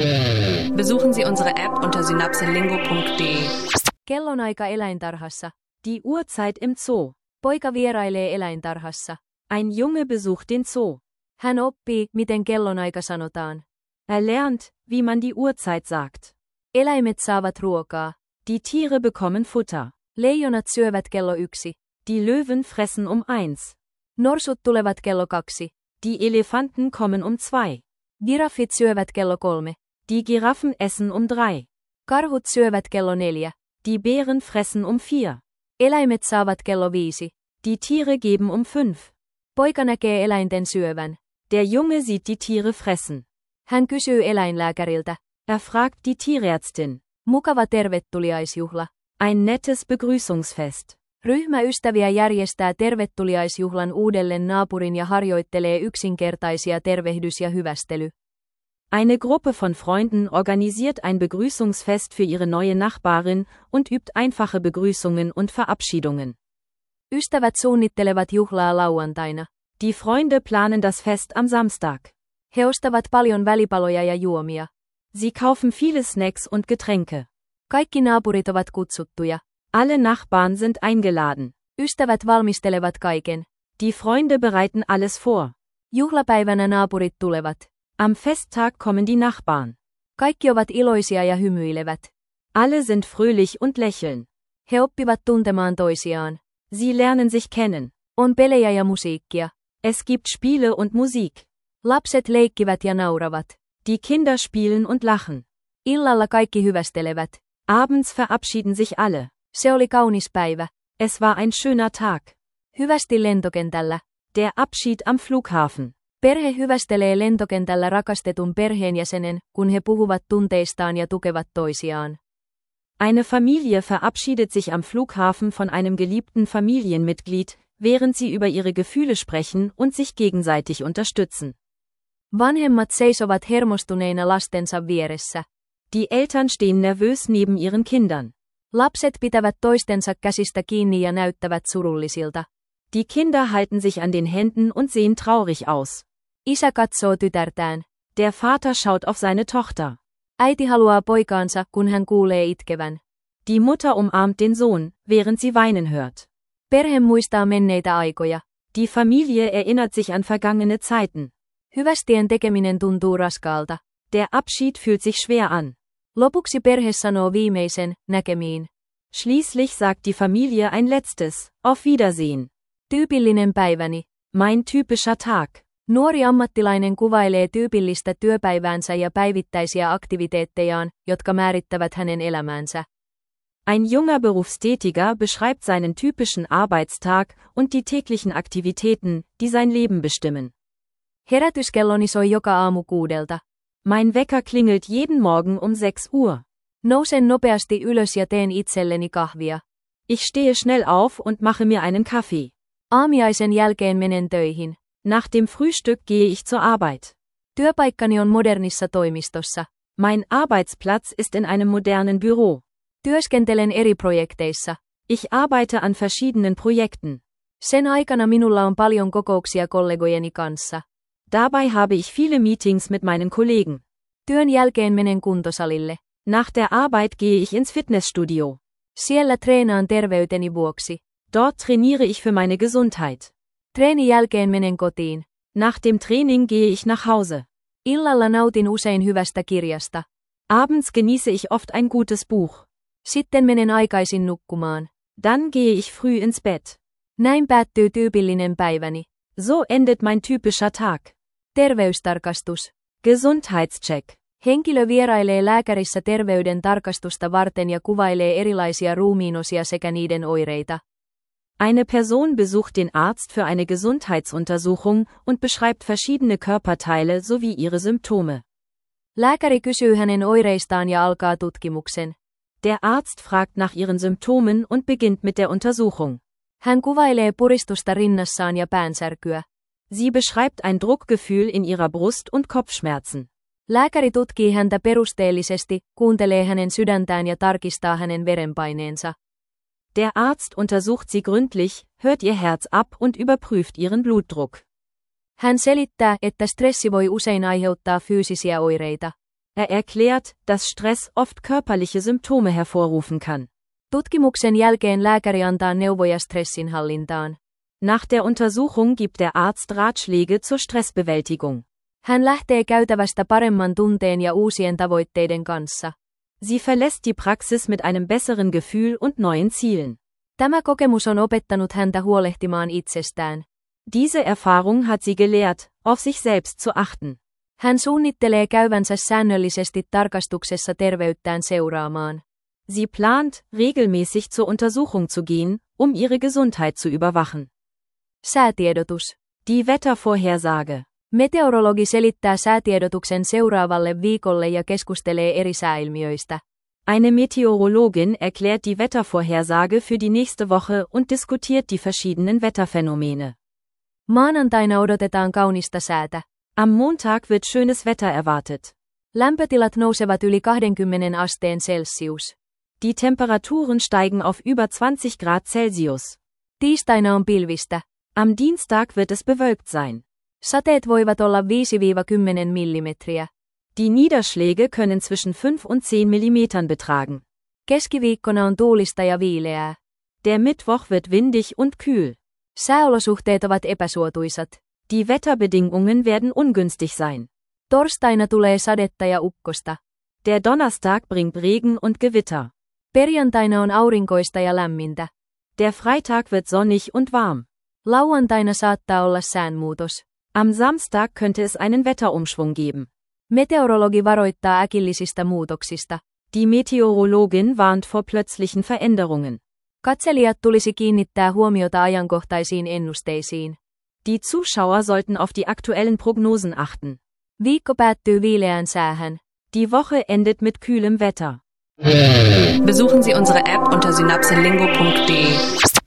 Besuchen Sie unsere App unter synapselingo.de. Kellonaika eläintarhassa. Die Uhrzeit im Zoo. Poika vierailee eläintarhassa. Ein Junge besucht den Zoo. Hän oppii, miten kellonaika sanotaan. Er lernt, wie man die Uhrzeit sagt. Eläimet saavat ruokaa. Die Tiere bekommen Futter. Leijonat syövät kello 1. Die Löwen fressen um 1. Norsut tulevat kello 2. Die Elefanten kommen um 2. Giraffit syövät kello 3. Die Giraffen essen um 3. Karhut syövät kello 4. Die Bären fressen um 4. Eläimet saavat kello 5. Die Tiere geben um 5. Poika näkee eläinten syövän. Der Junge sieht die Tiere fressen. Hän kysyy eläinlääkäriltä. Er fragt die Tierärztin. Mukava tervetuliaisjuhla. Ein nettes Begrüßungsfest. Ryhmä ystäviä järjestää tervetuliaisjuhlan uudelle naapurin ja harjoittelee yksinkertaisia tervehdys- ja hyvästely. Eine Gruppe von Freunden organisiert ein Begrüßungsfest für ihre neue Nachbarin und übt einfache Begrüßungen und Verabschiedungen. Ystävät suunnittelevat juhlaa lauantaina. Die Freunde planen das Fest am Samstag. He ostavat paljon välipaloja ja juomia. Sie kaufen viele Snacks und Getränke. Kaikki naapurit ovat kutsuttuja. Alle Nachbarn sind eingeladen. Ystävät valmistelevat kaiken. Die Freunde bereiten alles vor. Juhlapäivänä naapurit tulevat. Am Festtag kommen die Nachbarn. Kaikki ovat iloisia ja hymyilevät. Alle sind fröhlich und lächeln. He oppivat tuntemaan toisiaan. Sie lernen sich kennen. On pelejä ja musiikkia. Es gibt Spiele und Musik. Lapset leikkivät ja nauravat. Die Kinder spielen und lachen. Illalla kaikki hyvästelevät. Abends verabschieden sich alle. Se oli kaunis päivä. Es war ein schöner Tag. Hyvästi lentokentällä. Der Abschied am Flughafen. Perhe hyvästelee lentokentällä rakastetun perheenjäsenen, kun he puhuvat tunteistaan ja tukevat toisiaan. Eine Familie verabschiedet sich am Flughafen von einem geliebten Familienmitglied, während sie über ihre Gefühle sprechen und sich gegenseitig unterstützen. Vanhemmat seisovat hermostuneina lastensa vieressä. Die Eltern stehen nervös neben ihren Kindern. Lapset pitävät toistensa käsistä kiinni ja näyttävät surullisilta. Die Kinder halten sich an den Händen und sehen traurig aus. Isä katsoo tytärtään. Der Vater schaut auf seine Tochter. Äiti haluaa poikaansa, kun hän kuulee itkevän. Die Mutter umarmt den Sohn, während sie weinen hört. Perhe muistaa menneitä aikoja. Die Familie erinnert sich an vergangene Zeiten. Hyvästien tekeminen tuntuu raskaalta. Der Abschied fühlt sich schwer an. Lopuksi perhe sanoo viimeisen, näkemiin. Schließlich sagt die Familie ein letztes, auf Wiedersehen. Tyypillinen päiväni. Mein typischer Tag. Nuori ammattilainen kuvailee tyypillistä työpäiväänsä ja päivittäisiä aktiviteettejaan, jotka määrittävät hänen elämäänsä. Ein junger Berufstätiger beschreibt seinen typischen Arbeitstag und die täglichen Aktivitäten, die sein Leben bestimmen. Herätyskelloni soi joka aamu 6. Mein Wecker klingelt jeden Morgen um 6 Uhr. Nousen nopeasti ylös ja teen itselleni kahvia. Ich stehe schnell auf und mache mir einen Kaffee. Aamiaisen jälkeen menen töihin. Nach dem Frühstück gehe ich zur Arbeit. Työpaikkani on modernissa toimistossa. Mein Arbeitsplatz ist in einem modernen Büro. Työskentelen eri projekteissa. Ich arbeite an verschiedenen Projekten. Sen aikana minulla on paljon kokouksia kollegojeni kanssa. Dabei habe ich viele Meetings mit meinen Kollegen. Työn jälkeen menen kuntosalille. Nach der Arbeit gehe ich ins Fitnessstudio. Siellä treenaan terveyteni vuoksi. Dort trainiere ich für meine Gesundheit. Treenin jälkeen menen kotiin. Nach dem Training gehe ich nach Hause. Illalla nautin usein hyvästä kirjasta. Abends genieße ich oft ein gutes Buch. Sitten menen aikaisin nukkumaan. Dann gehe ich früh ins Bett. Näin päättyy tyypillinen päiväni. So endet mein typischer Tag. Terveystarkastus. Gesundheitscheck. Henkilö vierailee lääkärissä terveyden tarkastusta varten ja kuvailee erilaisia ruumiinosia sekä niiden oireita. Eine Person besucht den Arzt für eine Gesundheitsuntersuchung und beschreibt verschiedene Körperteile sowie ihre Symptome. Lääkäri kysyy hänen oireistaan ja alkaa tutkimuksen. Der Arzt fragt nach ihren Symptomen und beginnt mit der Untersuchung. Hän kuvailee puristusta rinnassaan ja päänsärkyä. Sie beschreibt ein Druckgefühl in ihrer Brust und Kopfschmerzen. Lääkäri tutkii häntä perusteellisesti, kuuntelee hänen sydäntään ja tarkistaa hänen verenpaineensa. Der Arzt untersucht sie gründlich, hört ihr Herz ab und überprüft ihren Blutdruck. Hän selittää, että stressi voi usein aiheuttaa fyysisiä oireita. Er erklärt, dass Stress oft körperliche Symptome hervorrufen kann. Tutkimuksen jälkeen lääkäri antaa neuvoja stressinhallintaan. Nach der Untersuchung gibt der Arzt Ratschläge zur Stressbewältigung. Hän lähtee käytävästä paremman tunteen ja uusien tavoitteiden kanssa. Sie verlässt die Praxis mit einem besseren Gefühl und neuen Zielen. Tämä kokemus on opettanut häntä huolehtimaan itsestään. Diese Erfahrung hat sie gelehrt, auf sich selbst zu achten. Hän suunnittelee käyvänsä säännöllisesti tarkastuksessa terveyttään seuraamaan. Sie plant, regelmäßig zur Untersuchung zu gehen, ihre Gesundheit zu überwachen. Säätiedotus. Die Wettervorhersage. Meteorologi selittää säätiedotuksen seuraavalle viikolle ja keskustelee eri sääilmiöistä. Eine Meteorologin erklärt die Wettervorhersage für die nächste Woche und diskutiert die verschiedenen Wetterphänomene. Maanantaina odotetaan kaunista säätä. Am Montag wird schönes Wetter erwartet. Lämpötilat nousevat yli 20 asteen Celsius. Die Temperaturen steigen auf über 20 Grad Celsius. Tiistaina on pilvistä. Am Dienstag wird es bewölkt sein. Sateet voivat olla 5–10 millimetriä. Die Niederschläge können zwischen 5 und 10 mm betragen. Keskiviikkona on tuulista ja viileää. Der Mittwoch wird windig und kühl. Sääolosuhteet ovat epäsuotuisat. Die Wetterbedingungen werden ungünstig sein. Torstaina tulee sadetta ja ukkosta. Der Donnerstag bringt Regen und Gewitter. Perjantaina on aurinkoista ja lämmintä. Der Freitag wird sonnig und warm. Lauantaina saattaa olla säänmuutos. Am Samstag könnte es einen Wetterumschwung geben. Meteorologi varoittaa äkillisistä muutoksista. Die Meteorologin warnt vor plötzlichen Veränderungen. Katselijat tulisi kiinnittää huomiota ajankohtaisiin ennusteisiin. Die Zuschauer sollten auf die aktuellen Prognosen achten. Viikko päättyy viileään säähän. Die Woche endet mit kühlem Wetter. Besuchen Sie unsere App unter synapselingo.de.